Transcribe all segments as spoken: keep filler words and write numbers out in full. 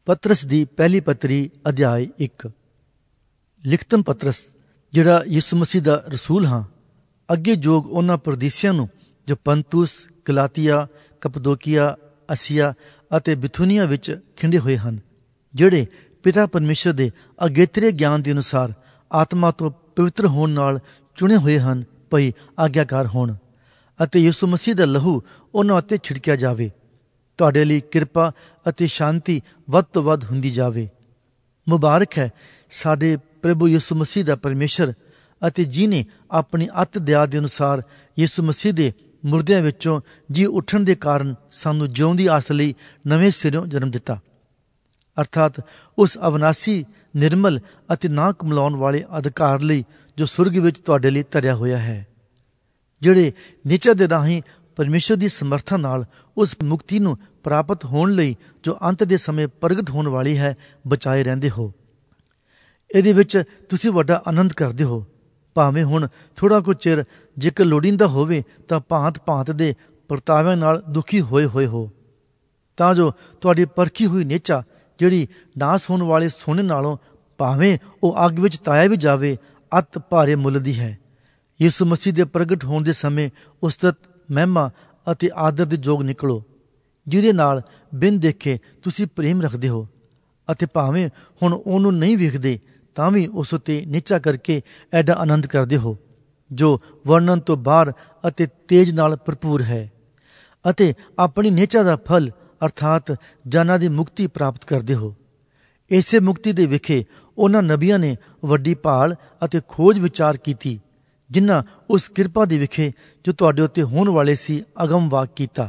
ਪਤਰਸ ਦੀ ਪਹਿਲੀ ਪੱਤਰੀ ਅਧਿਆਇ ਇੱਕ। ਲਿਖਤਮ ਪਤਰਸ, ਜਿਹੜਾ ਯਿਸੂ ਮਸੀਹ ਦਾ ਰਸੂਲ ਹਾਂ, ਅੱਗੇ ਜੋਗ ਉਹਨਾਂ ਪਰਦੇਸੀਆਂ ਨੂੰ ਜੋ ਪੰਤੂਸ, ਗਲਾਤੀਆ, ਕਪਦੋਕੀਆ, ਅਸੀਆ ਅਤੇ ਬਿਥੁਨੀਆ ਵਿੱਚ ਖਿੰਡੇ ਹੋਏ ਹਨ, ਜਿਹੜੇ ਪਿਤਾ ਪਰਮੇਸ਼ਰ ਦੇ ਅਗੇਤਰੇ ਗਿਆਨ ਦੇ ਅਨੁਸਾਰ ਆਤਮਾ ਤੋਂ ਪਵਿੱਤਰ ਹੋਣ ਨਾਲ ਚੁਣੇ ਹੋਏ ਹਨ, ਭਈ ਆਗਿਆਕਾਰ ਹੋਣ ਅਤੇ ਯਿਸੂ ਮਸੀਹ ਦਾ ਲਹੂ ਉਹਨਾਂ ਉੱਤੇ ਛਿੜਕਿਆ ਜਾਵੇ। ਤੁਹਾਡੇ ਲਈ ਕਿਰਪਾ ਅਤੇ ਸ਼ਾਂਤੀ ਵੱਧ ਤੋਂ ਵੱਧ ਹੁੰਦੀ ਜਾਵੇ। ਮੁਬਾਰਕ ਹੈ ਸਾਡੇ ਪ੍ਰਭੂ ਯਿਸੂ ਮਸੀਹ ਦਾ ਪਰਮੇਸ਼ਰ ਅਤੇ ਜਿਹਨੇ ਆਪਣੀ ਅੱਤ ਦਇਆ ਦੇ ਅਨੁਸਾਰ ਯਿਸੂ ਮਸੀਹ ਦੇ ਮੁਰਦਿਆਂ ਵਿੱਚੋਂ ਜੀ ਉੱਠਣ ਦੇ ਕਾਰਨ ਸਾਨੂੰ ਜਿਉਣ ਦੀ ਆਸ ਲਈ ਨਵੇਂ ਸਿਰਿਓਂ ਜਨਮ ਦਿੱਤਾ, ਅਰਥਾਤ ਉਸ ਅਵਨਾਸੀ, ਨਿਰਮਲ ਅਤੇ ਨਾ ਕੁਮਲਾਉਣ ਵਾਲੇ ਅਧਿਕਾਰ ਲਈ ਜੋ ਸੁਰਗ ਵਿੱਚ ਤੁਹਾਡੇ ਲਈ ਧਰਿਆ ਹੋਇਆ ਹੈ, ਜਿਹੜੇ ਨਿਚਾ ਦੇ ਰਾਹੀਂ ਪਰਮੇਸ਼ਰ ਦੀ ਸਮਰਥਾ ਨਾਲ ਉਸ ਮੁਕਤੀ ਨੂੰ ਪ੍ਰਾਪਤ ਹੋਣ ਲਈ ਜੋ ਅੰਤ ਦੇ ਸਮੇਂ ਪ੍ਰਗਟ ਹੋਣ ਵਾਲੀ ਹੈ ਬਚਾਏ ਰਹਿੰਦੇ ਹੋ। ਇਹਦੇ ਵਿੱਚ ਤੁਸੀਂ ਵੱਡਾ ਆਨੰਦ ਕਰਦੇ ਹੋ, ਭਾਵੇਂ ਹੁਣ ਥੋੜ੍ਹਾ ਕੁ ਚਿਰ ਜੇਕਰ ਲੋੜੀਂਦਾ ਹੋਵੇ ਤਾਂ ਭਾਂਤ ਭਾਂਤ ਦੇ ਪਰਤਾਵਿਆਂ ਨਾਲ ਦੁਖੀ ਹੋਏ ਹੋਏ ਹੋ, ਤਾਂ ਜੋ ਤੁਹਾਡੀ ਪਰਖੀ ਹੋਈ ਨਿਚਾ, ਜਿਹੜੀ ਨਾਸ ਹੋਣ ਵਾਲੇ ਸੋਨੇ ਨਾਲੋਂ ਭਾਵੇਂ ਉਹ ਅੱਗ ਵਿੱਚ ਤਾਇਆ ਵੀ ਜਾਵੇ, ਅਤ ਭਾਰੇ ਮੁੱਲ ਦੀ ਹੈ, ਯਿਸੂ ਮਸੀਹ ਦੇ ਪ੍ਰਗਟ ਹੋਣ ਦੇ ਸਮੇਂ ਉਸਤਤ, ਮਹਿਮਾ ਅਤੇ ਆਦਰ ਦੇ ਯੋਗ ਨਿਕਲੋ, ਜਿਹਦੇ ਨਾਲ ਬਿਨ ਦੇਖੇ ਤੁਸੀਂ ਪ੍ਰੇਮ ਰੱਖਦੇ ਹੋ ਅਤੇ ਭਾਵੇਂ ਹੁਣ ਉਹਨੂੰ ਨਹੀਂ ਵੇਖਦੇ ਤਾਂ ਵੀ ਉਸ ਉੱਤੇ ਨਿਚਾ ਕਰਕੇ ਐਡਾ ਆਨੰਦ ਕਰਦੇ ਹੋ ਜੋ ਵਰਣਨ ਤੋਂ ਬਾਹਰ ਅਤੇ ਤੇਜ ਨਾਲ ਭਰਪੂਰ ਹੈ, ਅਤੇ ਆਪਣੀ ਨਿਚਾ ਦਾ ਫਲ ਅਰਥਾਤ ਜਾਨਾਂ ਦੀ ਮੁਕਤੀ ਪ੍ਰਾਪਤ ਕਰਦੇ ਹੋ। ਇਸੇ ਮੁਕਤੀ ਦੇ ਵਿਖੇ ਉਹਨਾਂ ਨਬੀਆਂ ਨੇ ਵੱਡੀ ਭਾਲ ਅਤੇ ਖੋਜ ਵਿਚਾਰ ਕੀਤੀ, ਜਿਨ੍ਹਾਂ ਉਸ ਕਿਰਪਾ ਦੇ ਵਿਖੇ ਜੋ ਤੁਹਾਡੇ ਉੱਤੇ ਹੋਣ ਵਾਲੇ ਸੀ ਅਗਮ ਵਾਕ ਕੀਤਾ,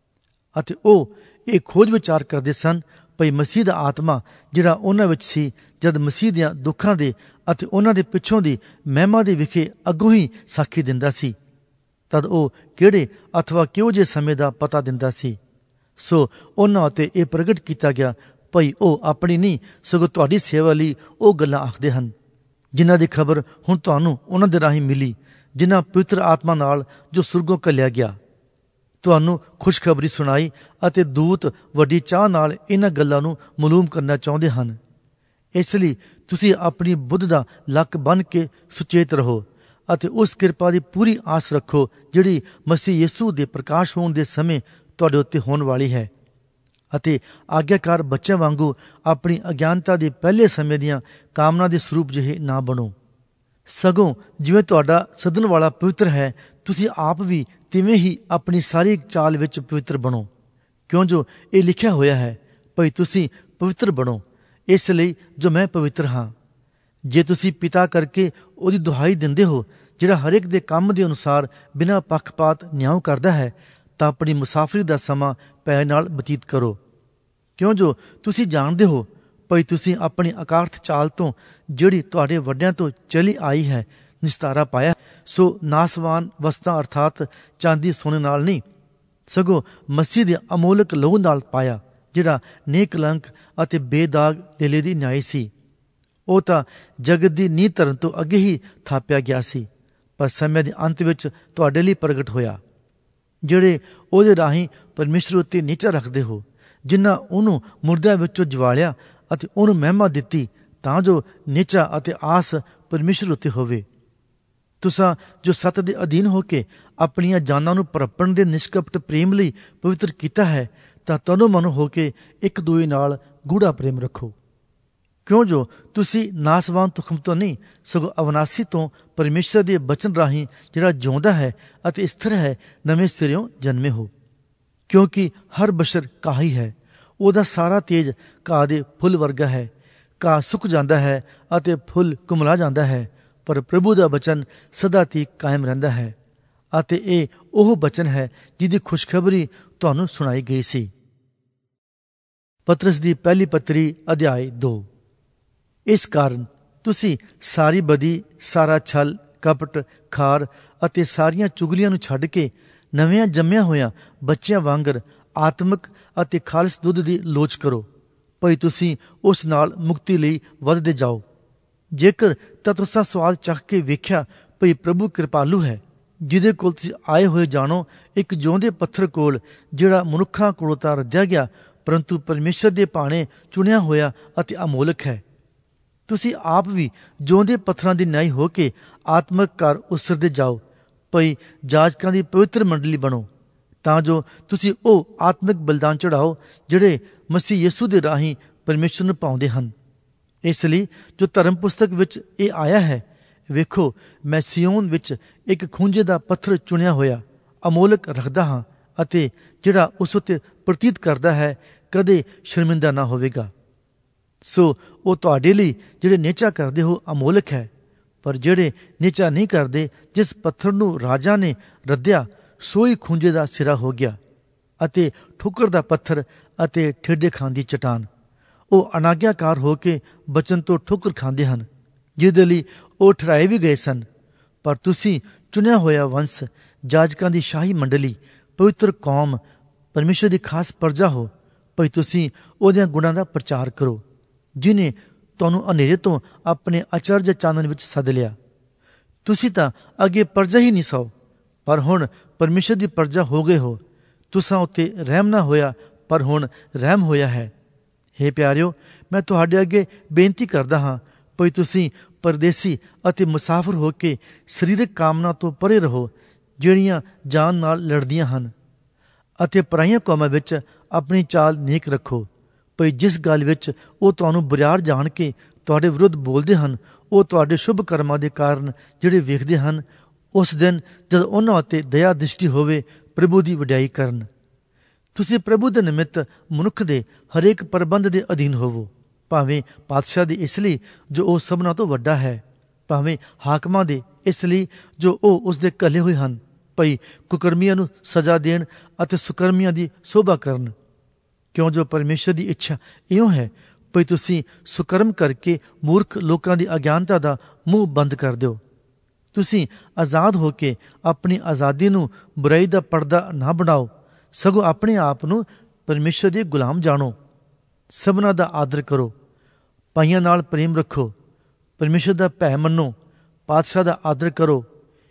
ਅਤੇ ਉਹ ਇਹ ਖੋਜ ਵਿਚਾਰ ਕਰਦੇ ਸਨ ਭਈ ਮਸੀਹ ਦਾ ਆਤਮਾ ਜਿਹੜਾ ਉਹਨਾਂ ਵਿੱਚ ਸੀ, ਜਦ ਮਸੀਹ ਦੀਆਂ ਦੁੱਖਾਂ ਦੇ ਅਤੇ ਉਹਨਾਂ ਦੇ ਪਿੱਛੋਂ ਦੀ ਮਹਿਮਾ ਦੇ ਵਿਖੇ ਅੱਗੋਂ ਹੀ ਸਾਖੀ ਦਿੰਦਾ ਸੀ, ਤਦ ਉਹ ਕਿਹੜੇ ਅਥਵਾ ਕਿਹੋ ਜਿਹੇ ਸਮੇਂ ਦਾ ਪਤਾ ਦਿੰਦਾ ਸੀ। ਸੋ ਉਹਨਾਂ ਉੱਤੇ ਇਹ ਪ੍ਰਗਟ ਕੀਤਾ ਗਿਆ ਭਈ ਉਹ ਆਪਣੀ ਨਹੀਂ ਸਗੋਂ ਤੁਹਾਡੀ ਸੇਵਾ ਲਈ ਉਹ ਗੱਲਾਂ ਆਖਦੇ ਹਨ, ਜਿਨ੍ਹਾਂ ਦੀ ਖਬਰ ਹੁਣ ਤੁਹਾਨੂੰ ਉਹਨਾਂ ਦੇ ਰਾਹੀਂ ਮਿਲੀ, ਜਿਨ੍ਹਾਂ ਪਵਿੱਤਰ ਆਤਮਾ ਨਾਲ ਜੋ ਸੁਰਗੋਂ ਘੱਲਿਆ ਗਿਆ ਤੁਹਾਨੂੰ ਖੁਸ਼ਖਬਰੀ ਸੁਣਾਈ, ਅਤੇ ਦੂਤ ਵੱਡੀ ਚਾਹ ਨਾਲ ਇਹਨਾਂ ਗੱਲਾਂ ਨੂੰ ਮਾਲੂਮ ਕਰਨਾ ਚਾਹੁੰਦੇ ਹਨ। ਇਸ ਲਈ ਤੁਸੀਂ ਆਪਣੀ ਬੁੱਧ ਦਾ ਲੱਕ ਬੰਨ੍ਹ ਕੇ ਸੁਚੇਤ ਰਹੋ ਅਤੇ ਉਸ ਕਿਰਪਾ ਦੀ ਪੂਰੀ ਆਸ ਰੱਖੋ ਜਿਹੜੀ ਮਸੀਹ ਯਿਸੂ ਦੇ ਪ੍ਰਕਾਸ਼ ਹੋਣ ਦੇ ਸਮੇਂ ਤੁਹਾਡੇ ਉੱਤੇ ਹੋਣ ਵਾਲੀ ਹੈ, ਅਤੇ ਆਗਿਆਕਾਰ ਬੱਚਿਆਂ ਵਾਂਗੂ ਆਪਣੀ ਅਗਿਆਨਤਾ ਦੇ ਪਹਿਲੇ ਸਮੇਂ ਦੀਆਂ ਕਾਮਨਾ ਦੇ ਸਰੂਪ ਜਿਹੇ ਨਾ ਬਣੋ, ਸਗੋਂ ਜਿਵੇਂ ਤੁਹਾਡਾ ਸੱਦਣ ਵਾਲਾ ਪਵਿੱਤਰ ਹੈ, ਤੁਸੀਂ ਆਪ ਵੀ ਤਿਵੇਂ ਹੀ ਆਪਣੀ ਸਾਰੀ ਚਾਲ ਵਿੱਚ ਪਵਿੱਤਰ ਬਣੋ, ਕਿਉਂ ਜੋ ਇਹ ਲਿਖਿਆ ਹੋਇਆ ਹੈ ਭਈ ਤੁਸੀਂ ਪਵਿੱਤਰ ਬਣੋ, ਇਸ ਲਈ ਜੋ ਮੈਂ ਪਵਿੱਤਰ ਹਾਂ। ਜੇ ਤੁਸੀਂ ਪਿਤਾ ਕਰਕੇ ਉਹਦੀ ਦੁਹਾਈ ਦਿੰਦੇ ਹੋ, ਜਿਹੜਾ ਹਰੇਕ ਦੇ ਕੰਮ ਦੇ ਅਨੁਸਾਰ ਬਿਨਾਂ ਪੱਖਪਾਤ ਨਿਆਂ ਕਰਦਾ ਹੈ, ਤਾਂ ਆਪਣੀ ਮੁਸਾਫਰੀ ਦਾ ਸਮਾਂ ਭੈ ਨਾਲ ਬਤੀਤ ਕਰੋ, ਕਿਉਂ ਜੋ ਤੁਸੀਂ ਜਾਣਦੇ ਹੋ ਭਈ ਤੁਸੀਂ ਆਪਣੀ ਅਕਾਰਥ ਚਾਲ ਤੋਂ, ਜਿਹੜੀ ਤੁਹਾਡੇ ਵੱਡਿਆਂ ਤੋਂ ਚਲੀ ਆਈ ਹੈ, ਨਿਸਤਾਰਾ ਪਾਇਆ। ਸੋ ਨਾਸਵਾਨ ਵਸਤਾਂ ਅਰਥਾਤ ਚਾਂਦੀ ਸੋਨੇ ਨਾਲ ਨਹੀਂ, ਸਗੋਂ ਮਸੀਹ ਦੇ ਅਮੋਲਕ ਲਹੂ ਨਾਲ ਪਾਇਆ, ਜਿਹੜਾ ਨੇਕਲੰਕ ਅਤੇ ਬੇਦਾਗ ਦਿਲੇ ਦੀ ਨਿਆਈ ਸੀ। ਉਹ ਤਾਂ ਜਗਤ ਦੀ ਨੀਂਹ ਧਰਨ ਤੋਂ ਅੱਗੇ ਹੀ ਥਾਪਿਆ ਗਿਆ ਸੀ, ਪਰ ਸਮੇਂ ਦੇ ਅੰਤ ਵਿੱਚ ਤੁਹਾਡੇ ਲਈ ਪ੍ਰਗਟ ਹੋਇਆ, ਜਿਹੜੇ ਉਹਦੇ ਰਾਹੀਂ ਪਰਮੇਸ਼ਰ ਉੱਤੇ ਨੀਚਾ ਰੱਖਦੇ ਹੋ, ਜਿਨ੍ਹਾਂ ਉਹਨੂੰ ਮੁਰਦਿਆਂ ਵਿੱਚੋਂ ਜਵਾਲਿਆ ਅਤੇ ਉਹਨੂੰ ਮਹਿਮਾ ਦਿੱਤੀ, ਤਾਂ ਜੋ ਨੀਚਾ ਅਤੇ ਆਸ ਪਰਮੇਸ਼ਰ ਉੱਤੇ ਹੋਵੇ। ਤੁਸਾਂ ਜੋ ਸੱਤ ਦੇ ਅਧੀਨ ਹੋ ਕੇ ਆਪਣੀਆਂ ਜਾਨਾਂ ਨੂੰ ਪਰਪਣ ਦੇ ਨਿਸ਼ਕਪਟ ਪ੍ਰੇਮ ਲਈ ਪਵਿੱਤਰ ਕੀਤਾ ਹੈ, ਤਾਂ ਤਨੋ ਮਨੋ ਹੋ ਕੇ ਇੱਕ ਦੂਜੇ ਨਾਲ ਗੂੜਾ ਪ੍ਰੇਮ ਰੱਖੋ, ਕਿਉਂ ਜੋ ਤੁਸੀਂ ਨਾਸਵਾਨ ਤੁਖਮ ਤੋਂ ਨਹੀਂ ਸਗੋਂ ਅਵਨਾਸੀ ਤੋਂ ਪਰਮੇਸ਼ਰ ਦੇ ਬਚਨ ਰਾਹੀਂ ਜਿਹੜਾ ਜਿਉਂਦਾ ਹੈ ਅਤੇ ਸਥਿਰ ਹੈ ਨਵੇਂ ਸਿਰਿਓਂ ਜਨਮੇ ਹੋ। ਕਿਉਂਕਿ ਹਰ ਬਸ਼ਰ ਘਾਹ ਹੀ ਹੈ, ਉਹਦਾ ਸਾਰਾ ਤੇਜ ਘਾਹ ਦੇ ਫੁੱਲ ਵਰਗਾ ਹੈ, ਘਾਹ ਸੁੱਕ ਜਾਂਦਾ ਹੈ ਅਤੇ ਫੁੱਲ ਕੁਮਲਾ ਜਾਂਦਾ ਹੈ, ਪਰ ਪ੍ਰਭੂ ਦਾ ਬਚਨ ਸਦਾ ਤੀਕ ਕਾਇਮ ਰਹਿੰਦਾ ਹੈ, ਅਤੇ ਇਹ ਉਹ ਬਚਨ ਹੈ ਜਿਹਦੀ ਖੁਸ਼ਖਬਰੀ ਤੁਹਾਨੂੰ ਸੁਣਾਈ ਗਈ ਸੀ। ਪਤਰਸ ਦੀ ਪਹਿਲੀ ਪੱਤਰੀ ਅਧਿਆਇ ਦੋ। ਇਸ ਕਾਰਨ ਤੁਸੀਂ ਸਾਰੀ ਬਦੀ, ਸਾਰਾ ਛਲ, ਕਪਟ, ਖਾਰ ਅਤੇ ਸਾਰੀਆਂ ਚੁਗਲੀਆਂ ਨੂੰ ਛੱਡ ਕੇ ਨਵਿਆਂ ਜੰਮਿਆਂ ਹੋਇਆਂ ਬੱਚਿਆਂ ਵਾਂਗਰ ਆਤਮਿਕ ਅਤੇ ਖਾਲਸ ਦੁੱਧ ਦੀ ਲੋਚ ਕਰੋ, ਭਈ ਤੁਸੀਂ ਉਸ ਨਾਲ ਮੁਕਤੀ ਲਈ ਵੱਧਦੇ ਜਾਓ। ਜੇਕਰ ਤਾਂ ਤੁਸੀਂ ਸਵਾਲ ਚੱਕ ਕੇ ਵੇਖਿਆ ਭਈ ਪ੍ਰਭੂ ਕਿਰਪਾਲੂ ਹੈ, ਜਿਹਦੇ ਕੋਲ ਤੁਸੀਂ ਆਏ ਹੋਏ ਜਾਣੋ, ਇੱਕ ਜਿਉਂਦੇ ਪੱਥਰ ਕੋਲ, ਜਿਹੜਾ ਮਨੁੱਖਾਂ ਕੋਲੋਂ ਤਾਂ ਰੱਦਿਆ ਗਿਆ ਪਰੰਤੂ ਪਰਮੇਸ਼ਰ ਦੇ ਭਾਣੇ ਚੁਣਿਆ ਹੋਇਆ ਅਤੇ ਅਮੋਲਕ ਹੈ। ਤੁਸੀਂ ਆਪ ਵੀ ਜਿਉਂਦੇ ਪੱਥਰਾਂ ਦੀ ਨਿਆਈ ਹੋ ਕੇ ਆਤਮਕ ਘਰ ਉਸਰਦੇ ਜਾਓ, ਭਈ ਜਾਜਕਾਂ ਦੀ ਪਵਿੱਤਰ ਮੰਡਲੀ ਬਣੋ, ਤਾਂ ਜੋ ਤੁਸੀਂ ਉਹ ਆਤਮਿਕ ਬਲਿਦਾਨ ਚੜਾਓ ਜਿਹੜੇ ਮਸੀਹ ਯਿਸੂ ਦੇ ਰਾਹੀਂ ਪਰਮੇਸ਼ਰ ਨੂੰ ਪਾਉਂਦੇ ਹਨ। ਇਸ ਲਈ ਜੋ ਧਰਮ ਪੁਸਤਕ ਵਿੱਚ ਇਹ ਆਇਆ ਹੈ, ਵੇਖੋ ਮੈਂ ਸਿਯੋਨ ਵਿੱਚ ਇੱਕ ਖੂੰਜੇ ਦਾ ਪੱਥਰ ਚੁਣਿਆ ਹੋਇਆ ਅਮੋਲਕ ਰੱਖਦਾ ਹਾਂ, ਅਤੇ ਜਿਹੜਾ ਉਸ ਉੱਤੇ ਪ੍ਰਤੀਤ ਕਰਦਾ ਹੈ ਕਦੇ ਸ਼ਰਮਿੰਦਾ ਨਾ ਹੋਵੇਗਾ। ਸੋ ਉਹ ਤੁਹਾਡੇ ਲਈ ਜਿਹੜੇ ਨੇਚਾ ਕਰਦੇ ਹੋ ਅਮੋਲਕ ਹੈ, ਪਰ ਜਿਹੜੇ ਨੇਚਾ ਨਹੀਂ ਕਰਦੇ, ਜਿਸ ਪੱਥਰ ਨੂੰ ਰਾਜਾ ਨੇ ਰੱਦਿਆ, ਸੋਈ ਖੂੰਜੇ ਦਾ ਸਿਰਾ ਹੋ ਗਿਆ ਅਤੇ ਠੋਕਰ ਦਾ ਪੱਥਰ ਅਤੇ ਠੇਡੇ ਖਾਂਦੀ ਚਟਾਨ। ਉਹ ਅਨਾਗਿਆਕਾਰ ਹੋ ਕੇ ਬਚਨ ਤੋਂ ਠੋਕਰ ਖਾਂਦੇ ਹਨ, ਜਿਹਦੇ ਲਈ ਉਹ ਠਹਿਰਾਏ ਵੀ ਗਏ ਸਨ। ਪਰ ਤੁਸੀਂ ਚੁਣਿਆ ਹੋਇਆ ਵੰਸ਼, ਜਾਜਕਾਂ ਦੀ ਸ਼ਾਹੀ ਮੰਡਲੀ, ਪਵਿੱਤਰ ਕੌਮ, ਪਰਮੇਸ਼ਰ ਦੀ ਖਾਸ ਪਰਜਾ ਹੋ, ਭਈ ਤੁਸੀਂ ਉਹਦਿਆਂ ਗੁਣਾਂ ਦਾ ਪ੍ਰਚਾਰ ਕਰੋ, ਜਿਹਨੇ ਤੁਹਾਨੂੰ ਹਨੇਰੇ ਤੋਂ ਆਪਣੇ ਅਚਰਜ ਚਾਨਣ ਵਿੱਚ ਸੱਦ ਲਿਆ। ਤੁਸੀਂ ਤਾਂ ਅੱਗੇ ਪਰਜਾ ਹੀ ਨਹੀਂ ਸੋ, ਪਰ ਹੁਣ ਪਰਮੇਸ਼ਰ ਦੀ ਪਰਜਾ ਹੋ ਗਏ ਹੋ। ਤੁਸਾਂ ਉੱਤੇ ਰਹਿਮ ਨਾ ਹੋਇਆ, ਪਰ ਹੁਣ ਰਹਿਮ ਹੋਇਆ ਹੈ। ਹੇ ਪਿਆਰਿਓ, ਮੈਂ ਤੁਹਾਡੇ ਅੱਗੇ ਬੇਨਤੀ ਕਰਦਾ ਹਾਂ, ਭਈ ਤੁਸੀਂ ਪਰਦੇਸੀ ਅਤੇ ਮੁਸਾਫਰ ਹੋ ਕੇ ਸਰੀਰਕ ਕਾਮਨਾ ਤੋਂ ਪਰੇ ਰਹੋ, ਜਿਹੜੀਆਂ ਜਾਨ ਨਾਲ ਲੜਦੀਆਂ ਹਨ, ਅਤੇ ਪਰਾਈਆਂ ਕੌਮਾਂ ਵਿੱਚ ਆਪਣੀ ਚਾਲ ਨੇਕ ਰੱਖੋ, ਭਈ ਜਿਸ ਗੱਲ ਵਿੱਚ ਉਹ ਤੁਹਾਨੂੰ ਬੁਰਿਆਰ ਜਾਣ ਕੇ ਤੁਹਾਡੇ ਵਿਰੁੱਧ ਬੋਲਦੇ ਹਨ, ਉਹ ਤੁਹਾਡੇ ਸ਼ੁਭ ਕਰਮਾਂ ਦੇ ਕਾਰਨ ਜਿਹੜੇ ਵੇਖਦੇ ਹਨ, ਉਸ ਦਿਨ ਜਦ ਉਹਨਾਂ ਉੱਤੇ ਦਇਆ ਦ੍ਰਿਸ਼ਟੀ ਹੋਵੇ, ਪ੍ਰਭੂ ਦੀ ਵਡਿਆਈ ਕਰਨ। ਤੁਸੀਂ ਪ੍ਰਭੂ ਦੇ ਨਿਮਿਤ ਮਨੁੱਖ ਦੇ ਹਰੇਕ ਪ੍ਰਬੰਧ ਦੇ ਅਧੀਨ ਹੋਵੋ, ਭਾਵੇਂ ਪਾਤਸ਼ਾਹ ਦੇ ਇਸ ਲਈ ਜੋ ਉਹ ਸਭਨਾਂ ਤੋਂ ਵੱਡਾ ਹੈ, ਭਾਵੇਂ ਹਾਕਮਾਂ ਦੇ ਇਸ ਲਈ ਜੋ ਉਹ ਉਸਦੇ ਘੱਲੇ ਹੋਏ ਹਨ, ਭਈ ਕੁਕਰਮੀਆਂ ਨੂੰ ਸਜ਼ਾ ਦੇਣ ਅਤੇ ਸੁਕਰਮੀਆਂ ਦੀ ਸੋਭਾ ਕਰਨ। ਕਿਉਂ ਜੋ ਪਰਮੇਸ਼ਰ ਦੀ ਇੱਛਾ ਇਉਂ ਹੈ, ਭਈ ਤੁਸੀਂ ਸੁਕਰਮ ਕਰਕੇ ਮੂਰਖ ਲੋਕਾਂ ਦੀ ਅਗਿਆਨਤਾ ਦਾ ਮੂੰਹ ਬੰਦ ਕਰ ਦਿਓ। ਤੁਸੀਂ ਆਜ਼ਾਦ ਹੋ ਕੇ ਆਪਣੀ ਆਜ਼ਾਦੀ ਨੂੰ ਬੁਰਾਈ ਦਾ ਪਰਦਾ ਨਾ ਬਣਾਓ, ਸਗੋਂ ਆਪਣੇ ਆਪ ਨੂੰ ਪਰਮੇਸ਼ਰ ਦੇ ਗੁਲਾਮ ਜਾਣੋ। ਸਭਨਾਂ ਦਾ ਆਦਰ ਕਰੋ, ਭਾਈਆਂ ਨਾਲ ਪ੍ਰੇਮ ਰੱਖੋ, ਪਰਮੇਸ਼ਰ ਦਾ ਭੈ ਮੰਨੋ, ਪਾਤਸ਼ਾਹ ਦਾ ਆਦਰ ਕਰੋ।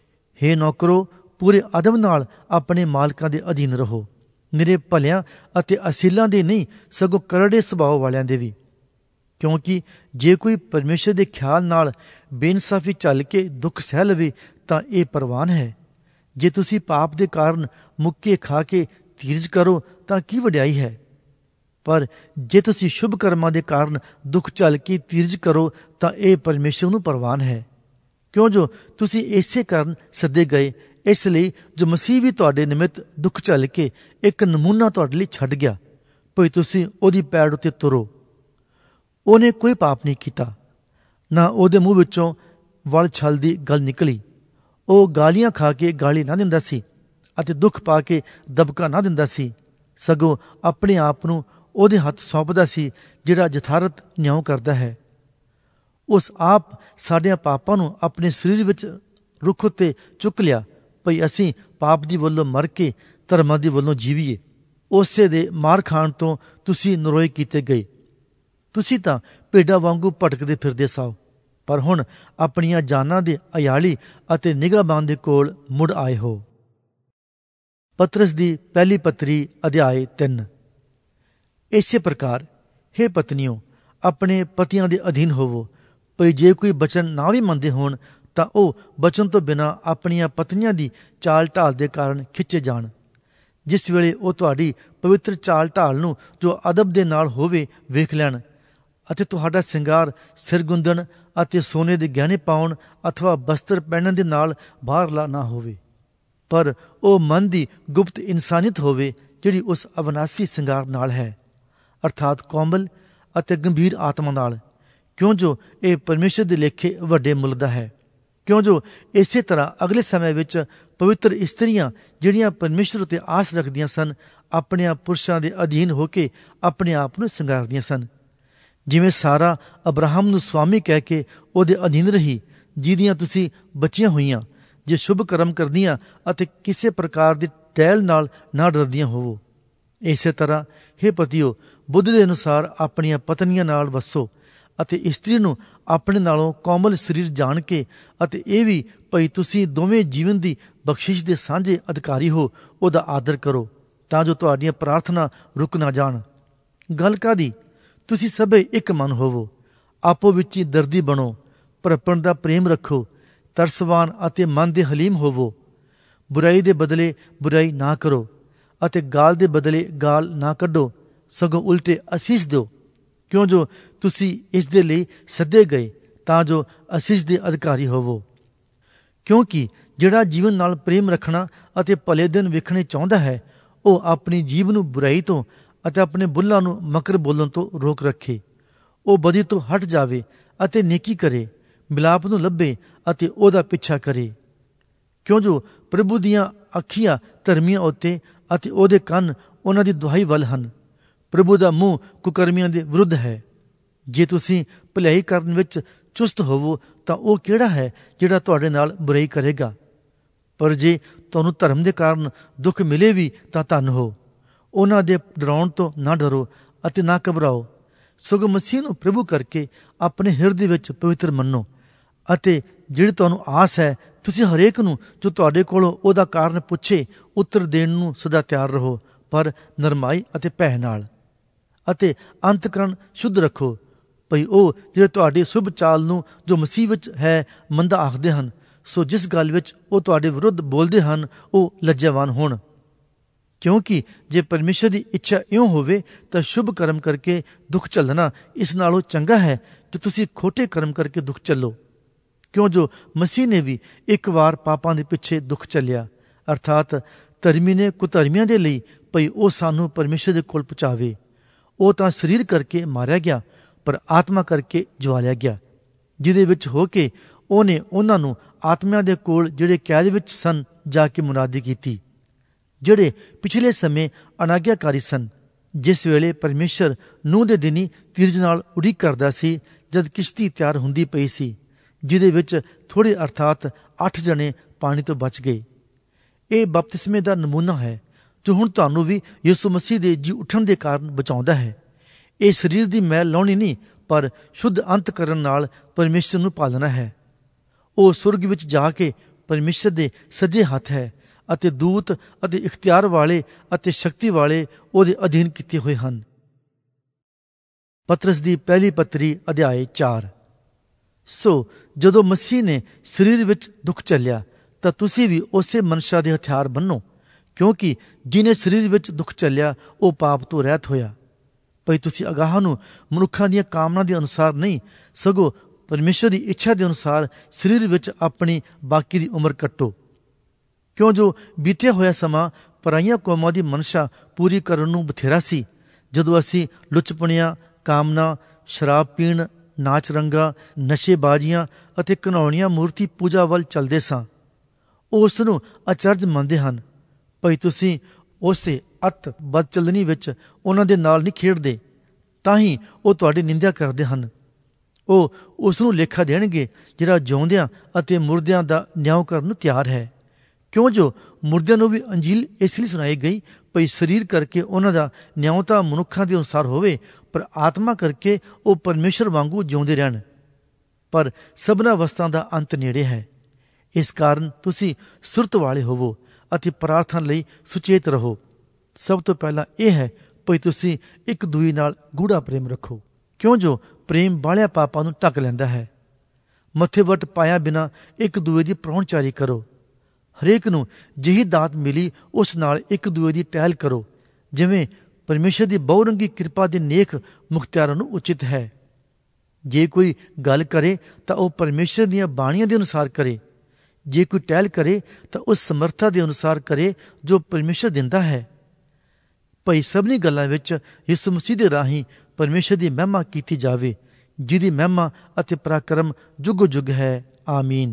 ਹੇ ਨੌਕਰੋ, ਪੂਰੇ ਅਦਬ ਨਾਲ ਆਪਣੇ ਮਾਲਕਾਂ ਦੇ ਅਧੀਨ ਰਹੋ, ਨਿਰੇ ਭਲਿਆਂ ਅਤੇ ਅਸੀਲਾਂ ਦੇ ਨਹੀਂ, ਸਗੋਂ ਕਰੜੇ ਸੁਭਾਅ ਵਾਲਿਆਂ ਦੇ ਵੀ। ਕਿਉਂਕਿ ਜੇ ਕੋਈ ਪਰਮੇਸ਼ਰ ਦੇ ਖਿਆਲ ਨਾਲ ਬੇਇਨਸਾਫੀ ਝੱਲ ਕੇ ਦੁੱਖ ਸਹਿ ਲਵੇ, ਤਾਂ ਇਹ ਪ੍ਰਵਾਨ ਹੈ। ਜੇ ਤੁਸੀਂ ਪਾਪ ਦੇ ਕਾਰਨ ਮੁੱਕੇ ਖਾ ਕੇ ਧੀਰਜ ਕਰੋ, ਤਾਂ ਕੀ ਵਡਿਆਈ ਹੈ। ਪਰ ਜੇ ਤੁਸੀਂ ਸ਼ੁਭ ਕਰਮਾਂ ਦੇ ਕਾਰਨ ਦੁੱਖ ਝੱਲ ਕੇ ਧੀਰਜ ਕਰੋ, ਤਾਂ ਇਹ ਪਰਮੇਸ਼ਰ ਨੂੰ ਪ੍ਰਵਾਨ ਹੈ। ਕਿਉਂ ਜੋ ਤੁਸੀਂ ਇਸੇ ਕਾਰਨ ਸੱਦੇ ਗਏ, ਇਸ ਲਈ ਜੋ ਮਸੀਹ ਵੀ ਤੁਹਾਡੇ ਨਿਮਿਤ ਦੁੱਖ ਝੱਲ ਕੇ ਇੱਕ ਨਮੂਨਾ ਤੁਹਾਡੇ ਲਈ ਛੱਡ ਗਿਆ, ਭਈ ਤੁਸੀਂ ਉਹਦੀ ਪੈੜ ਉੱਤੇ ਤੁਰੋ। ਉਹਨੇ ਕੋਈ ਪਾਪ ਨਹੀਂ ਕੀਤਾ, ਨਾ ਉਹਦੇ ਮੂੰਹ ਵਿੱਚੋਂ ਵਲ ਛਲ ਦੀ ਗੱਲ ਨਿਕਲੀ। ਉਹ ਗਾਲੀਆਂ ਖਾ ਕੇ ਗਾਲੀ ਨਾ ਦਿੰਦਾ ਸੀ ਅਤੇ ਦੁੱਖ ਪਾ ਕੇ ਦਬਕਾ ਨਾ ਦਿੰਦਾ ਸੀ, ਸਗੋਂ ਆਪਣੇ ਆਪ ਨੂੰ ਉਹਦੇ ਹੱਥ ਸੌਂਪਦਾ ਸੀ, ਜਿਹੜਾ ਯਥਾਰਥ ਨਿਆਂ ਕਰਦਾ ਹੈ। ਉਸ ਆਪ ਸਾਡਿਆਂ ਪਾਪਾਂ ਨੂੰ ਆਪਣੇ ਸਰੀਰ ਵਿੱਚ ਰੁੱਖ ਉੱਤੇ ਚੁੱਕ ਲਿਆ, ਭਈ ਅਸੀਂ ਪਾਪ ਦੀ ਵੱਲੋਂ ਮਰ ਕੇ ਧਰਮਾਂ ਦੀ ਵੱਲੋਂ ਜੀਵੀਏ। ਉਸੇ ਦੇ ਮਾਰ ਖਾਣ ਤੋਂ ਤੁਸੀਂ ਨਰੋਏ ਕੀਤੇ ਗਏ। ਤੁਸੀਂ ਤਾਂ ਭੇਡਾਂ ਵਾਂਗੂ ਭਟਕਦੇ ਫਿਰਦੇ ਸਾਓ, ਪਰ ਹੁਣ ਆਪਣੀਆਂ ਜਾਨਾਂ ਦੇ ਅਯਾਲੀ ਅਤੇ ਨਿਗਾਹਬਾਨ ਦੇ ਕੋਲ ਮੁੜ ਆਏ ਹੋ। ਪਤਰਸ ਦੀ ਪਹਿਲੀ ਪੱਤਰੀ ਅਧਿਆਇ ਤਿੰਨ। ਇਸੇ ਪ੍ਰਕਾਰ ਹੇ ਪਤਨੀਓ, ਆਪਣੇ ਪਤੀਆਂ ਦੇ ਅਧੀਨ ਹੋਵੋ, ਭਈ ਜੇ ਕੋਈ ਬਚਨ ਨਾ ਵੀ ਮੰਨਦੇ ਹੋਣ, ਤਾਂ ਉਹ ਬਚਨ ਤੋਂ ਬਿਨਾਂ ਆਪਣੀਆਂ ਪਤਨੀਆਂ ਦੀ ਚਾਲ ਢਾਲ ਦੇ ਕਾਰਨ ਖਿੱਚੇ ਜਾਣ। ਜਿਸ ਵੇਲੇ ਉਹ ਤੁਹਾਡੀ ਪਵਿੱਤਰ ਚਾਲ ਢਾਲ ਨੂੰ ਜੋ ਅਦਬ ਦੇ ਨਾਲ ਹੋਵੇ ਵੇਖ ਲੈਣ, ਅਤੇ ਤੁਹਾਡਾ ਸਿੰਗਾਰ ਸਿਰ ਗੁੰਦਣ ਅਤੇ ਸੋਨੇ ਦੇ ਗਹਿਣੇ ਪਾਉਣ ਅਥਵਾ ਬਸਤਰ ਪਹਿਨਣ ਦੇ ਨਾਲ ਬਾਹਰਲਾ ਨਾ ਹੋਵੇ, ਪਰ ਉਹ ਮਨ ਦੀ ਗੁਪਤ ਇਨਸਾਨੀਅਤ ਹੋਵੇ, ਜਿਹੜੀ ਉਸ ਅਵਿਨਾਸੀ ਸਿੰਗਾਰ ਨਾਲ ਹੈ, ਅਰਥਾਤ ਕੋਮਲ ਅਤੇ ਗੰਭੀਰ ਆਤਮਾ ਨਾਲ। ਕਿਉਂ ਜੋ ਇਹ ਪਰਮੇਸ਼ਰ ਦੇ ਲੇਖੇ ਵੱਡੇ ਮੁੱਲ ਦਾ ਹੈ। ਕਿਉਂ ਜੋ ਇਸੇ ਤਰ੍ਹਾਂ ਅਗਲੇ ਸਮੇਂ ਵਿੱਚ ਪਵਿੱਤਰ ਇਸਤਰੀਆਂ, ਜਿਹੜੀਆਂ ਪਰਮੇਸ਼ਰ ਉੱਤੇ ਆਸ ਰੱਖਦੀਆਂ ਸਨ, ਆਪਣੇ ਪੁਰਸ਼ਾਂ ਦੇ ਅਧੀਨ ਹੋ ਕੇ ਆਪਣੇ ਆਪ ਨੂੰ ਸਿੰਗਾਰਦੀਆਂ ਸਨ, ਜਿਵੇਂ ਸਾਰਾ ਅਬਰਾਹਮ ਨੂੰ ਸੁਆਮੀ ਕਹਿ ਕੇ ਉਹਦੇ ਅਧੀਨ ਰਹੀ, ਜਿਹਦੀਆਂ ਤੁਸੀਂ ਬੱਚੀਆਂ ਹੋਈਆਂ, ਜੇ ਸ਼ੁਭ ਕਰਮ ਕਰਦੀਆਂ ਅਤੇ ਕਿਸੇ ਪ੍ਰਕਾਰ ਦੀ ਟਹਿਲ ਨਾਲ ਨਾ ਡਰਦੀਆਂ ਹੋਵੋ। ਇਸੇ ਤਰ੍ਹਾਂ ਹੇ ਪਤੀਓ, ਬੁੱਧ ਦੇ ਅਨੁਸਾਰ ਆਪਣੀਆਂ ਪਤਨੀਆਂ ਨਾਲ ਵਸੋ, ਅਤੇ ਇਸਤਰੀ ਨੂੰ ਆਪਣੇ ਨਾਲੋਂ ਕੋਮਲ ਸਰੀਰ ਜਾਣ ਕੇ, ਅਤੇ ਇਹ ਵੀ ਭਈ ਤੁਸੀਂ ਦੋਵੇਂ ਜੀਵਨ ਦੀ ਬਖਸ਼ਿਸ਼ ਦੇ ਸਾਂਝੇ ਅਧਿਕਾਰੀ ਹੋ, ਉਹਦਾ ਆਦਰ ਕਰੋ, ਤਾਂ ਜੋ ਤੁਹਾਡੀਆਂ ਪ੍ਰਾਰਥਨਾ ਰੁਕ ਨਾ ਜਾਣ। ਗੱਲ ਕਾਹਦੀ? ਤੁਸੀਂ ਸਭੇ ਇੱਕ ਮਨ ਹੋਵੋ, ਆਪੋ ਵਿੱਚ ਹੀ ਦਰਦੀ ਬਣੋ, ਭਰਪਣ ਦਾ ਪ੍ਰੇਮ ਰੱਖੋ, ਤਰਸਵਾਨ ਅਤੇ ਮਨ ਦੇ ਹਲੀਮ ਹੋਵੋ। ਬੁਰਾਈ ਦੇ ਬਦਲੇ ਬੁਰਾਈ ਨਾ ਕਰੋ ਅਤੇ ਗਾਲ ਦੇ ਬਦਲੇ ਗਾਲ ਨਾ ਕੱਢੋ, ਸਗੋਂ ਉਲਟੇ ਅਸੀਸ ਦਿਓ, ਕਿਉਂ ਜੋ ਤੁਸੀਂ ਇਸ ਦੇ ਲਈ ਸੱਦੇ ਗਏ ਤਾਂ ਜੋ ਅਸੀਸ ਦੇ ਅਧਿਕਾਰੀ ਹੋਵੋ। ਕਿਉਂਕਿ ਜਿਹੜਾ ਜੀਵਨ ਨਾਲ ਪ੍ਰੇਮ ਰੱਖਣਾ ਅਤੇ ਭਲੇ ਦਿਨ ਵੇਖਣੇ ਚਾਹੁੰਦਾ ਹੈ, ਉਹ ਆਪਣੀ ਜੀਭ ਨੂੰ ਬੁਰਾਈ ਤੋਂ ਅਤੇ ਆਪਣੇ ਬੁੱਲਾਂ ਨੂੰ ਮਕਰ ਬੋਲਣ ਤੋਂ ਰੋਕ ਰੱਖੇ। ਉਹ ਬਦੀ ਤੋਂ ਹਟ ਜਾਵੇ ਅਤੇ ਨੇਕੀ ਕਰੇ, ਮਿਲਾਪ ਨੂੰ ਲੱਭੇ ਅਤੇ ਉਹਦਾ ਪਿੱਛਾ ਕਰੇ। ਕਿਉਂ ਜੋ ਪ੍ਰਭੂ ਦੀਆਂ ਅੱਖੀਆਂ ਧਰਮੀਆਂ ਉੱਤੇ ਅਤੇ ਉਹਦੇ ਕੰਨ ਉਹਨਾਂ ਦੀ ਦੁਹਾਈ ਵੱਲ ਹਨ। ਪ੍ਰਭੂ ਦਾ ਮੂੰਹ ਕੁਕਰਮੀਆਂ ਦੇ ਵਿਰੁੱਧ ਹੈ। ਜੇ ਤੁਸੀਂ ਭਲਾਈ ਕਰਨ ਵਿੱਚ ਚੁਸਤ ਹੋਵੋ ਤਾਂ ਉਹ ਕਿਹੜਾ ਹੈ ਜਿਹੜਾ ਤੁਹਾਡੇ ਨਾਲ ਬੁਰਾਈ ਕਰੇਗਾ? ਪਰ ਜੇ ਤੁਹਾਨੂੰ ਧਰਮ ਦੇ ਕਾਰਨ ਦੁੱਖ ਮਿਲੇ ਵੀ ਤਾਂ ਧੰਨ ਹੋ। ਉਹਨਾਂ ਦੇ ਡਰਾਉਣ ਤੋਂ ਨਾ ਡਰੋ ਅਤੇ ਨਾ ਘਬਰਾਓ, ਸਗੋਂ ਮਸੀਹ ਨੂੰ ਪ੍ਰਭੂ ਕਰਕੇ ਆਪਣੇ ਹਿਰਦੇ ਵਿੱਚ ਪਵਿੱਤਰ ਮੰਨੋ। ਅਤੇ ਜਿਹੜੀ ਤੁਹਾਨੂੰ ਆਸ ਹੈ, ਤੁਸੀਂ ਹਰੇਕ ਨੂੰ ਜੋ ਤੁਹਾਡੇ ਕੋਲੋਂ ਉਹਦਾ ਕਾਰਨ ਪੁੱਛੇ ਉੱਤਰ ਦੇਣ ਨੂੰ ਸਦਾ ਤਿਆਰ ਰਹੋ, ਪਰ ਨਰਮਾਈ ਅਤੇ ਭੈ ਨਾਲ। ਅਤੇ ਅੰਤਕਰਨ ਸ਼ੁੱਧ ਰੱਖੋ, ਭਈ ਉਹ ਜਿਹੜੇ ਤੁਹਾਡੀ ਸ਼ੁਭ ਚਾਲ ਨੂੰ ਜੋ ਮਸੀਹ ਵਿੱਚ ਹੈ ਮੰਦਾ ਆਖਦੇ ਹਨ, ਸੋ ਜਿਸ ਗੱਲ ਵਿੱਚ ਉਹ ਤੁਹਾਡੇ ਵਿਰੁੱਧ ਬੋਲਦੇ ਹਨ ਉਹ ਲੱਜਾਵਾਨ ਹੋਣ। ਕਿਉਂਕਿ ਜੇ ਪਰਮੇਸ਼ਰ ਦੀ ਇੱਛਾ ਇਉਂ ਹੋਵੇ ਤਾਂ ਸ਼ੁਭ ਕਰਮ ਕਰਕੇ ਦੁੱਖ ਝੱਲਣਾ ਇਸ ਨਾਲੋਂ ਚੰਗਾ ਹੈ ਕਿ ਤੁਸੀਂ ਖੋਟੇ ਕਰਮ ਕਰਕੇ ਦੁੱਖ ਝੱਲੋ। ਕਿਉਂ ਜੋ ਮਸੀਹ ਨੇ ਵੀ ਇੱਕ ਵਾਰ ਪਾਪਾਂ ਦੇ ਪਿੱਛੇ ਦੁੱਖ ਝੱਲਿਆ, ਅਰਥਾਤ ਧਰਮੀ ਨੇ ਕੁਧਰਮੀਆਂ ਦੇ ਲਈ, ਭਈ ਉਹ ਸਾਨੂੰ ਪਰਮੇਸ਼ਰ ਦੇ ਕੋਲ ਪਹੁੰਚਾਵੇ। ਉਹ ਤਾਂ ਸਰੀਰ ਕਰਕੇ ਮਾਰਿਆ ਗਿਆ, ਪਰ ਆਤਮਾ ਕਰਕੇ ਜਵਾਲਿਆ ਗਿਆ, ਜਿਹਦੇ ਵਿੱਚ ਹੋ ਕੇ ਉਹਨੇ ਉਹਨਾਂ ਨੂੰ ਆਤਮਿਆਂ ਦੇ ਕੋਲ ਜਿਹੜੇ ਕੈਦ ਵਿੱਚ ਸਨ ਜਾ ਕੇ ਮੁਨਾਦੀ ਕੀਤੀ, ਜਿਹੜੇ ਪਿਛਲੇ ਸਮੇਂ ਅਨਾਗਿਆਕਾਰੀ ਸਨ, ਜਿਸ ਵੇਲੇ ਪਰਮੇਸ਼ਰ ਨੂਹ ਦੇ ਦਿਨੀ ਧੀਰਜ ਨਾਲ ਉਡੀਕ ਕਰਦਾ ਸੀ, ਜਦ ਕਿਸ਼ਤੀ ਤਿਆਰ ਹੁੰਦੀ ਪਈ ਸੀ, ਜਿਹਦੇ ਵਿੱਚ ਥੋੜ੍ਹੇ ਅਰਥਾਤ ਅੱਠ ਜਣੇ ਪਾਣੀ ਤੋਂ ਬਚ ਗਏ। ਇਹ ਬਪਤਿਸਮੇ ਦਾ ਨਮੂਨਾ ਹੈ ਜੋ ਹੁਣ ਤੁਹਾਨੂੰ ਵੀ ਯਿਸੂ ਮਸੀਹ ਦੇ ਜੀ ਉੱਠਣ ਦੇ ਕਾਰਨ ਬਚਾਉਂਦਾ ਹੈ। ਇਹ ਸਰੀਰ ਦੀ ਮੈਲ ਲਾਉਣੀ ਨਹੀਂ, ਪਰ ਸ਼ੁੱਧ ਅੰਤ ਕਰਨ ਨਾਲ ਪਰਮੇਸ਼ਰ ਨੂੰ ਪਾਲਣਾ ਹੈ। ਉਹ ਸੁਰਗ ਵਿੱਚ ਜਾ ਕੇ ਪਰਮੇਸ਼ਰ ਦੇ ਸੱਜੇ ਹੱਥ ਹੈ ਅਤੇ ਦੂਤ ਅਤੇ ਇਖਤਿਆਰ ਵਾਲੇ ਅਤੇ ਸ਼ਕਤੀ ਵਾਲੇ ਉਹਦੇ ਅਧੀਨ ਕੀਤੇ ਹੋਏ ਹਨ। ਪਤਰਸ ਦੀ ਪਹਿਲੀ ਪੱਤਰੀ ਅਧਿਆਇ ਚਾਰ। ਸੋ ਜਦੋਂ ਮਸੀਹ ਨੇ ਸਰੀਰ ਵਿੱਚ ਦੁੱਖ ਝੱਲਿਆ ਤਾਂ ਤੁਸੀਂ ਵੀ ਉਸੇ ਮਨਸ਼ਾ ਦੇ ਹਥਿਆਰ ਬੰਨੋ, ਕਿਉਂਕਿ ਜਿਹਨੇ ਸਰੀਰ ਵਿੱਚ ਦੁੱਖ ਝੱਲਿਆ ਉਹ ਪਾਪ ਤੋਂ ਰਹਿਤ ਹੋਇਆ। ਭਈ ਤੁਸੀਂ ਅਗਾਹਾਂ ਨੂੰ ਮਨੁੱਖਾਂ ਦੀਆਂ ਕਾਮਨਾ ਦੇ ਅਨੁਸਾਰ ਨਹੀਂ, ਸਗੋਂ ਪਰਮੇਸ਼ਰ ਦੀ ਇੱਛਾ ਦੇ ਅਨੁਸਾਰ ਸਰੀਰ ਵਿੱਚ ਆਪਣੀ ਬਾਕੀ ਦੀ ਉਮਰ ਕੱਟੋ। ਕਿਉਂ ਜੋ ਬੀਤਿਆ ਹੋਇਆ ਸਮਾਂ ਪਰਾਈਆਂ ਕੌਮਾਂ ਦੀ ਮਨਸ਼ਾ ਪੂਰੀ ਕਰਨ ਨੂੰ ਬਥੇਰਾ ਸੀ, ਜਦੋਂ ਅਸੀਂ ਲੁਚਪਣੀਆਂ, ਕਾਮਨਾ, ਸ਼ਰਾਬ ਪੀਣ, ਨਾਚ ਰੰਗਾ, ਨਸ਼ੇਬਾਜ਼ੀਆਂ ਅਤੇ ਘਿਨਾਉਣੀਆਂ ਮੂਰਤੀ ਪੂਜਾ ਵੱਲ ਚੱਲਦੇ ਸਾਂ। ਉਹ ਉਸ ਨੂੰ ਅਚਰਜ ਮੰਨਦੇ ਹਨ, ਭਈ ਤੁਸੀਂ ਉਸੇ ਅਤ ਬਦਚਲਨੀ ਵਿੱਚ ਉਹਨਾਂ ਦੇ ਨਾਲ ਨਹੀਂ ਖੇਡਦੇ, ਤਾਂ ਹੀ ਉਹ ਤੁਹਾਡੀ ਨਿੰਦਿਆ ਕਰਦੇ ਹਨ। ਉਹ ਉਸ ਨੂੰ ਲੇਖਾ ਦੇਣਗੇ ਜਿਹੜਾ ਜਿਉਂਦਿਆਂ ਅਤੇ ਮੁਰਦਿਆਂ ਦਾ ਨਿਆਂ ਕਰਨ ਨੂੰ ਤਿਆਰ ਹੈ। ਕਿਉਂ ਜੋ ਮੁਰਦਿਆਂ ਨੂੰ ਵੀ ਅੰਜੀਲ ਇਸ ਲਈ ਸੁਣਾਈ ਗਈ, ਭਈ ਸਰੀਰ ਕਰਕੇ ਉਹਨਾਂ ਦਾ ਨਿਆਂ ਤਾਂ ਮਨੁੱਖਾਂ ਦੇ ਅਨੁਸਾਰ ਹੋਵੇ, ਪਰ ਆਤਮਾ ਕਰਕੇ ਉਹ ਪਰਮੇਸ਼ਰ ਵਾਂਗੂ ਜਿਉਂਦੇ ਰਹਿਣ। ਪਰ ਸਭਨਾਂ ਵਸਤਾਂ ਦਾ ਅੰਤ ਨੇੜੇ ਹੈ। ਇਸ ਕਾਰਨ ਤੁਸੀਂ ਸੁਰਤ ਵਾਲੇ ਹੋਵੋ ਅਤੇ ਪ੍ਰਾਰਥਨਾ ਲਈ ਸੁਚੇਤ ਰਹੋ। ਸਭ ਤੋਂ ਪਹਿਲਾਂ ਇਹ ਹੈ ਭਈ ਤੁਸੀਂ ਇੱਕ ਦੂਜੇ ਨਾਲ ਗੂੜਾ ਪ੍ਰੇਮ ਰੱਖੋ, ਕਿਉਂ ਜੋ ਪ੍ਰੇਮ ਬਾਹਲਿਆਂ ਪਾਪਾਂ ਨੂੰ ਢੱਕ ਲੈਂਦਾ ਹੈ। ਮੱਥੇ ਵੱਟ ਪਾਇਆ ਬਿਨਾਂ ਇੱਕ ਦੂਜੇ ਦੀ ਪ੍ਰਾਹੁਣਚਾਰੀ ਕਰੋ। ਹਰੇਕ ਨੂੰ ਜਿਹੀ ਦਾਤ ਮਿਲੀ ਉਸ ਨਾਲ ਇੱਕ ਦੂਜੇ ਦੀ ਟਹਿਲ ਕਰੋ, ਜਿਵੇਂ ਪਰਮੇਸ਼ਰ ਦੀ ਬਹੁਰੰਗੀ ਕਿਰਪਾ ਦੇ ਨੇਕ ਮੁਖਤਿਆਰਾਂ ਨੂੰ ਉਚਿਤ ਹੈ। ਜੇ ਕੋਈ ਗੱਲ ਕਰੇ ਤਾਂ ਉਹ ਪਰਮੇਸ਼ਰ ਦੀਆਂ ਬਾਣੀਆਂ ਦੇ ਅਨੁਸਾਰ ਕਰੇ। ਜੇ ਕੋਈ ਟਹਿਲ ਕਰੇ ਤਾਂ ਉਸ ਸਮਰਥਾ ਦੇ ਅਨੁਸਾਰ ਕਰੇ ਜੋ ਪਰਮੇਸ਼ਰ ਦਿੰਦਾ ਹੈ, ਭਈ ਸਭਨੀ ਗੱਲਾਂ ਵਿੱਚ ਯਿਸੂ ਮਸੀਹ ਦੇ ਰਾਹੀਂ ਪਰਮੇਸ਼ਰ ਦੀ ਮਹਿਮਾ ਕੀਤੀ ਜਾਵੇ, ਜਿਹਦੀ ਮਹਿਮਾ ਅਤੇ ਪਰਾਕਰਮ ਜੁਗ ਜੁਗ ਹੈ। ਆਮੀਨ।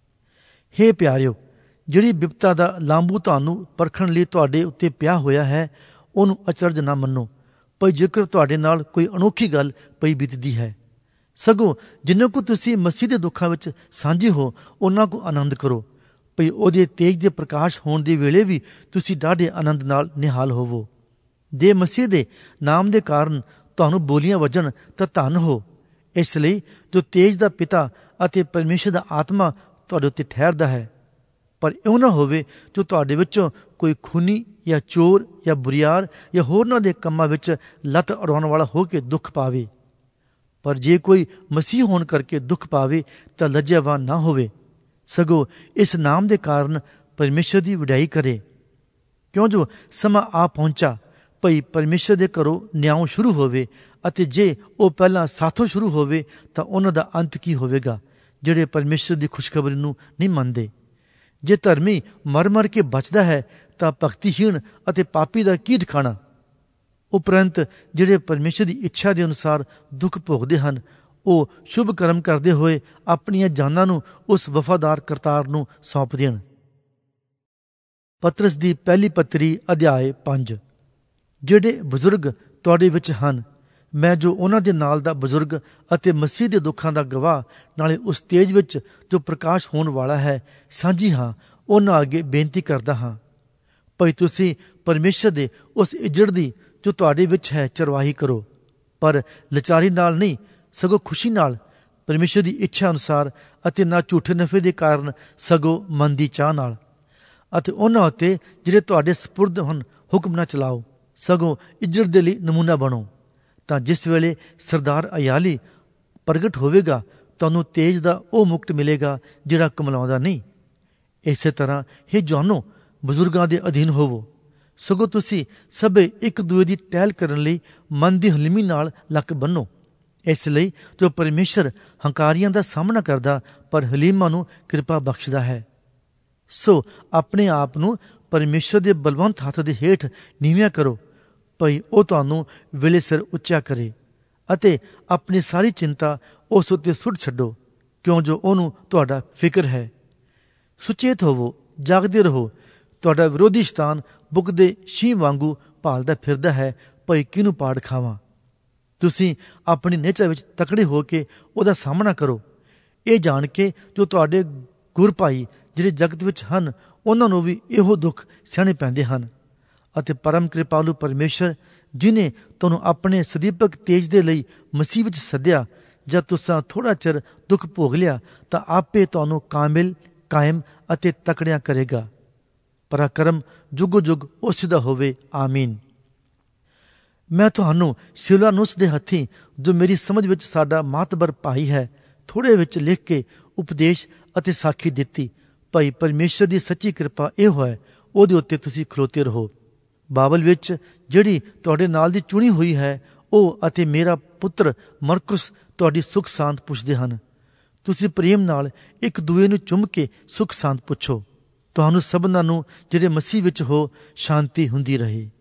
ਹੇ ਪਿਆਰਿਓ, ਜਿਹੜੀ ਬਿਪਤਾ ਦਾ ਲਾਂਬੂ ਤੁਹਾਨੂੰ ਪਰਖਣ ਲਈ ਤੁਹਾਡੇ ਉੱਤੇ ਪਿਆ ਹੋਇਆ ਹੈ, ਉਹਨੂੰ ਅਚਰਜ ਨਾ ਮੰਨੋ, ਭਈ ਜੇਕਰ ਤੁਹਾਡੇ ਨਾਲ ਕੋਈ ਅਨੋਖੀ ਗੱਲ ਪਈ ਬੀਤਦੀ ਹੈ। ਸਗੋਂ ਜਿੰਨਾਂ ਕੁ ਤੁਸੀਂ ਮਸੀਹ ਦੇ ਦੁੱਖਾਂ ਵਿੱਚ ਸਾਂਝੀ ਹੋ, ਉਹਨਾਂ ਕੁ ਆਨੰਦ ਕਰੋ, ਭਈ ਉਹਦੇ ਤੇਜ ਦੇ ਪ੍ਰਕਾਸ਼ ਹੋਣ ਦੇ ਵੇਲੇ ਵੀ ਤੁਸੀਂ ਡਾਢੇ ਆਨੰਦ ਨਾਲ ਨਿਹਾਲ ਹੋਵੋ। ਜੇ ਮਸੀਹ ਦੇ ਨਾਮ ਦੇ ਕਾਰਨ ਤੁਹਾਨੂੰ ਬੋਲੀਆਂ ਵੱਜਣ ਤਾਂ ਧੰਨ ਹੋ। ਇਸ ਲਈ ਜੋ ਤੇਜ ਦਾ ਪਿਤਾ ਅਤੇ ਪਰਮੇਸ਼ਰ ਦਾ ਆਤਮਾ ਤੁਹਾਡੇ ਉੱਤੇ ਠਹਿਰਦਾ ਹੈ। ਪਰ ਇਉਂ ਨਾ ਹੋਵੇ ਜੋ ਤੁਹਾਡੇ ਵਿੱਚੋਂ ਕੋਈ ਖੂਨੀ ਜਾਂ ਚੋਰ ਜਾਂ ਬੁਰੀਆਰ ਜਾਂ ਹੋਰਨਾਂ ਦੇ ਕੰਮਾਂ ਵਿੱਚ ਲੱਤ ਅੜਾਉਣ ਵਾਲਾ ਹੋ ਕੇ ਦੁੱਖ ਪਾਵੇ। ਪਰ ਜੇ ਕੋਈ ਮਸੀਹ ਹੋਣ ਕਰਕੇ ਦੁੱਖ ਪਾਵੇ ਤਾਂ ਲੱਜਿਆਵਾਨ ਨਾ ਹੋਵੇ, ਸਗੋਂ ਇਸ ਨਾਮ ਦੇ ਕਾਰਨ ਪਰਮੇਸ਼ਰ ਦੀ ਵਡਿਆਈ ਕਰੇ, ਕਿਉਂ ਜੋ ਸਮਾਂ ਆ ਪਹੁੰਚਾ ਭਈ ਪਰਮੇਸ਼ਰ ਦੇ ਘਰੋਂ ਨਿਆਂ ਸ਼ੁਰੂ ਹੋਵੇ। ਅਤੇ ਜੇ ਉਹ ਪਹਿਲਾਂ ਸਾਥੋਂ ਸ਼ੁਰੂ ਹੋਵੇ ਤਾਂ ਉਹਨਾਂ ਦਾ ਅੰਤ ਕੀ ਹੋਵੇਗਾ, ਜਿਹੜੇ ਪਰਮੇਸ਼ਰ ਦੀ ਖੁਸ਼ਖਬਰੀ ਨੂੰ ਨਹੀਂ ਮੰਨਦੇ। ਜੇ ਧਰਮੀ ਮਰ ਮਰ ਕੇ ਬਚਦਾ ਹੈ ਤਾਂ ਭਗਤੀਹੀਣ ਅਤੇ ਪਾਪੀ ਦਾ ਕੀ ਠਿਕਾਣਾ। ਉਪਰੰਤ ਜਿਹੜੇ ਪਰਮੇਸ਼ਰ ਦੀ ਇੱਛਾ ਦੇ ਅਨੁਸਾਰ ਦੁੱਖ ਭੋਗਦੇ ਹਨ, ਉਹ ਸ਼ੁਭ ਕਰਮ ਕਰਦੇ ਹੋਏ ਆਪਣੀਆਂ ਜਾਨਾਂ ਨੂੰ ਉਸ ਵਫਾਦਾਰ ਕਰਤਾਰ ਨੂੰ ਸੌਂਪ ਦੇਣ। ਪਤਰਸ ਦੀ ਪਹਿਲੀ ਪੱਤਰੀ ਅਧਿਆਇ ਪੰਜ। ਜਿਹੜੇ ਬਜ਼ੁਰਗ ਤੁਹਾਡੇ ਵਿੱਚ ਹਨ, ਮੈਂ ਜੋ ਉਹਨਾਂ ਦੇ ਨਾਲ ਦਾ ਬਜ਼ੁਰਗ ਅਤੇ ਮਸੀਹ ਦੇ ਦੁੱਖਾਂ ਦਾ ਗਵਾਹ, ਨਾਲੇ ਉਸ ਤੇਜ ਵਿੱਚ ਜੋ ਪ੍ਰਕਾਸ਼ ਹੋਣ ਵਾਲਾ ਹੈ, ਸਾਂਝੀ ਹਾਂ, ਉਹਨਾਂ ਅੱਗੇ ਬੇਨਤੀ ਕਰਦਾ ਹਾਂ ਭਈ ਤੁਸੀਂ ਪਰਮੇਸ਼ਰ ਦੇ ਉਸ ਇੱਜੜ ਦੀ ਜੋ ਤੁਹਾਡੇ ਵਿੱਚ ਹੈ ਚਰਵਾਹੀ ਕਰੋ, ਪਰ ਲਾਚਾਰੀ ਨਾਲ ਨਹੀਂ, ਸਗੋਂ ਖੁਸ਼ੀ ਨਾਲ, ਪਰਮੇਸ਼ਰ ਦੀ ਇੱਛਾ ਅਨੁਸਾਰ, ਅਤੇ ਨਾ ਝੂਠੇ ਨਫੇ ਦੇ ਕਾਰਨ, ਸਗੋਂ ਮਨ ਦੀ ਚਾਹ ਨਾਲ। ਅਤੇ ਉਹਨਾਂ ਉੱਤੇ ਜਿਹੜੇ ਤੁਹਾਡੇ ਸਪੁਰਦ ਹਨ ਹੁਕਮ ਨਾ ਚਲਾਓ, ਸਗੋਂ ਇੱਜੜ ਦੇ ਲਈ ਨਮੂਨਾ ਬਣੋ। ਤਾਂ ਜਿਸ ਵੇਲੇ ਸਰਦਾਰ ਅਯਾਲੀ ਪ੍ਰਗਟ ਹੋਵੇਗਾ, ਤੁਹਾਨੂੰ ਤੇਜ ਦਾ ਉਹ ਮੁਕਟ ਮਿਲੇਗਾ ਜਿਹੜਾ ਕਮਲਾਉਂਦਾ ਨਹੀਂ। ਇਸੇ ਤਰ੍ਹਾਂ ਹੀ ਜਵਾਨੋ, ਬਜ਼ੁਰਗਾਂ ਦੇ ਅਧੀਨ ਹੋਵੋ, ਸਗੋਂ ਤੁਸੀਂ ਸਭੇ ਇੱਕ ਦੂਏ ਦੀ ਟਹਿਲ ਕਰਨ ਲਈ ਮਨ ਦੀ ਹਲੀਮੀ ਨਾਲ ਲੱਕ ਬੰਨੋ। ਇਸ ਲਈ ਜੋ ਪਰਮੇਸ਼ਰ ਹੰਕਾਰੀਆਂ ਦਾ ਸਾਹਮਣਾ ਕਰਦਾ ਪਰ ਹਲੀਮਾਂ ਨੂੰ ਕਿਰਪਾ ਬਖਸ਼ਦਾ ਹੈ। ਸੋ ਆਪਣੇ ਆਪ ਨੂੰ ਪਰਮੇਸ਼ਰ ਦੇ ਬਲਵੰਤ ਹੱਥ ਦੇ ਹੇਠ ਨੀਵਿਆਂ ਕਰੋ ਭਈ ਉਹ ਤੁਹਾਨੂੰ ਵੇਲੇ ਸਿਰ ਉੱਚਾ ਕਰੇ, ਅਤੇ ਆਪਣੀ ਸਾਰੀ ਚਿੰਤਾ ਉਸ ਉੱਤੇ ਸੁੱਟ ਛੱਡੋ, ਕਿਉਂ ਜੋ ਉਹਨੂੰ ਤੁਹਾਡਾ ਫਿਕਰ ਹੈ। ਸੁਚੇਤ ਹੋਵੋ, ਜਾਗਦੇ ਰਹੋ। ਤੁਹਾਡਾ ਵਿਰੋਧੀ ਸ਼ੈਤਾਨ ਬੁੱਕਦੇ ਸ਼ੀਂਹ ਵਾਂਗੂ ਭਾਲਦਾ ਫਿਰਦਾ ਹੈ ਭਈ ਕਿਹਨੂੰ ਪਾੜ ਖਾਵਾਂ। ਤੁਸੀਂ ਆਪਣੀ ਨਿਹਚਾ ਵਿੱਚ ਤਕੜੇ ਹੋ ਕੇ ਉਹਦਾ ਸਾਹਮਣਾ ਕਰੋ, ਇਹ ਜਾਣ ਕੇ ਜੋ ਤੁਹਾਡੇ ਗੁਰ ਭਾਈ ਜਿਹੜੇ ਜਗਤ ਵਿੱਚ ਹਨ, ਉਹਨਾਂ ਨੂੰ ਵੀ ਇਹੋ ਦੁੱਖ ਸਹਿਣੇ ਪੈਂਦੇ ਹਨ। ਅਤੇ ਪਰਮ ਕਿਰਪਾਲੂ ਪਰਮੇਸ਼ਰ, ਜਿਨੇ ਤੁਹਾਨੂੰ ਆਪਣੇ ਸਦੀਪਕ ਤੇਜ ਦੇ ਲਈ ਮਸੀਹ ਵਿੱਚ ਸੱਦਿਆ, ਜਦ ਤੁਸੀਂ ਥੋੜ੍ਹਾ ਚਿਰ ਦੁੱਖ ਭੋਗ ਲਿਆ ਤਾਂ ਆਪੇ ਤੁਹਾਨੂੰ ਕਾਮਿਲ, ਕਾਇਮ ਅਤੇ ਤਕੜਿਆਂ ਕਰੇਗਾ। ਪਰਾਕਰਮ ਜੁਗੋ ਜੁਗ ਉਸੇ ਦਾ ਹੋਵੇ। ਆਮੀਨ। ਮੈਂ ਤੁਹਾਨੂੰ ਸਿਲਾਨੂਸ ਦੇ ਹੱਥੀਂ, ਜੋ ਮੇਰੀ ਸਮਝ ਵਿੱਚ ਸਾਡਾ ਮਾਤਬਰ ਭਾਈ ਹੈ, ਥੋੜ੍ਹੇ ਵਿੱਚ ਲਿਖ ਕੇ ਉਪਦੇਸ਼ ਅਤੇ ਸਾਖੀ ਦਿੱਤੀ ਭਾਈ ਪਰਮੇਸ਼ਰ ਦੀ ਸੱਚੀ ਕਿਰਪਾ ਇਹ ਹੈ, ਉਹਦੇ ਉੱਤੇ ਤੁਸੀਂ ਖਲੋਤੇ ਰਹੋ। ਬਾਬਲ ਵਿੱਚ ਜਿਹੜੀ ਤੁਹਾਡੇ ਨਾਲ ਦੀ ਚੁਣੀ ਹੋਈ ਹੈ, ਉਹ ਅਤੇ ਮੇਰਾ ਪੁੱਤਰ ਮਰਕੁਸ ਤੁਹਾਡੀ ਸੁੱਖ ਸਾਂਦ ਪੁੱਛਦੇ ਹਨ। ਤੁਸੀਂ ਪ੍ਰੇਮ ਨਾਲ ਇੱਕ ਦੂਏ ਨੂੰ ਚੁੰਮ ਕੇ ਸੁੱਖ ਸਾਂਦ ਪੁੱਛੋ। ਤੁਹਾਨੂੰ ਸਭਨਾਂ ਨੂੰ ਜਿਹੜੇ ਮਸੀਹ ਵਿੱਚ ਹੋ ਸ਼ਾਂਤੀ ਹੁੰਦੀ ਰਹੇ।